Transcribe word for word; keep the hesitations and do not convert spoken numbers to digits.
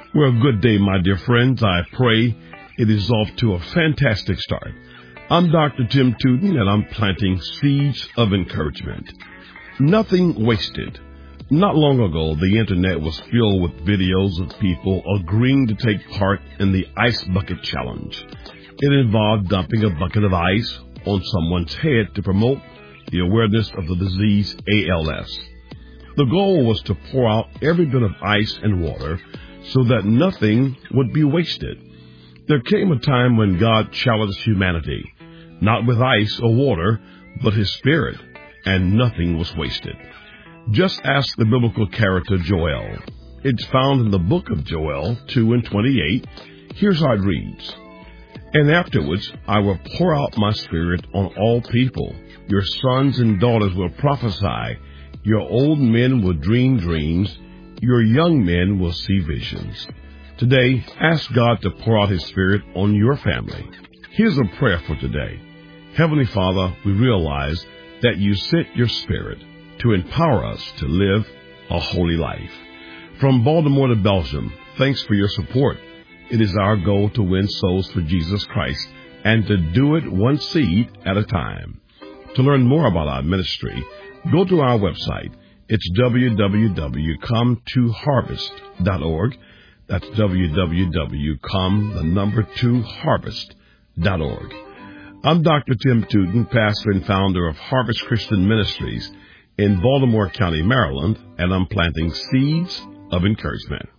Well, good day, my dear friends. I pray it is off to a fantastic start. I'm Doctor Tim Tootin, and I'm planting seeds of encouragement. Nothing wasted. Not long ago, the internet was filled with videos of people agreeing to take part in the Ice Bucket Challenge. It involved dumping a bucket of ice on someone's head to promote the awareness of the disease A L S. The goal was to pour out every bit of ice and water so that nothing would be wasted. There came a time when God challenged humanity, not with ice or water, but His Spirit, and nothing was wasted. Just ask the biblical character Joel. It's found in the book of Joel two and twenty-eight. Here's how it reads. And afterwards I will pour out my Spirit on all people. Your sons and daughters will prophesy. Your old men will dream dreams. Your young men will see visions. Today, ask God to pour out His Spirit on your family. Here's a prayer for today. Heavenly Father, we realize that you sent your Spirit to empower us to live a holy life. From Baltimore to Belgium, thanks for your support. It is our goal to win souls for Jesus Christ and to do it one seed at a time. To learn more about our ministry, go to our website. It's w w w dot come to harvest dot org. That's w w w dot come, the number two, harvest dot org. I'm Doctor Tim Tootin, pastor and founder of Harvest Christian Ministries in Baltimore County, Maryland, and I'm planting seeds of encouragement.